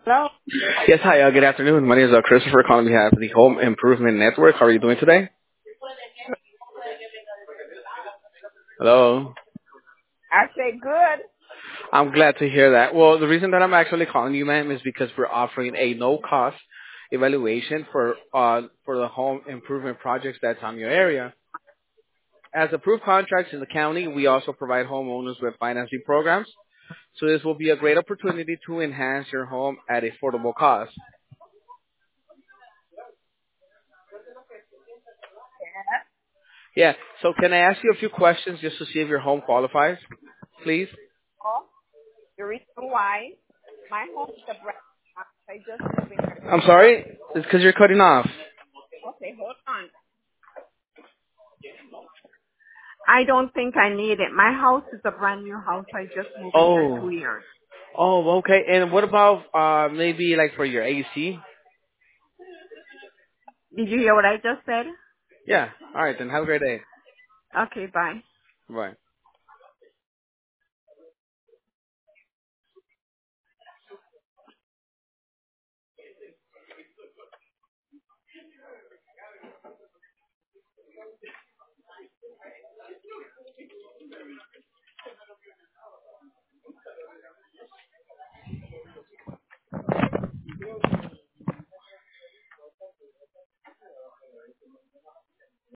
Hello. Yes, hi. Good afternoon. My name is Christopher calling on behalf of the Home Improvement Network. How are you doing today? Hello. I say good. I'm glad to hear that. Well, the reason that I'm actually calling you, ma'am, is because we're offering a no-cost evaluation for the home improvement projects that's on your area. As approved contracts in the county, we also provide homeowners with financing programs. So this will be a great opportunity to enhance your home at affordable cost. Yeah. So can I ask you a few questions just to see if your home qualifies, please? Oh, the reason why my home is a brand new house. I just moved in here. I'm sorry? It's because you're cutting off. Okay, hold on. I don't think I need it. My house is a brand new house. I just moved in here Oh. 2 years. Oh, okay. And what about maybe like for your AC? Did you hear what I just said? Yeah. All right, then have a great day. Okay, bye. Bye.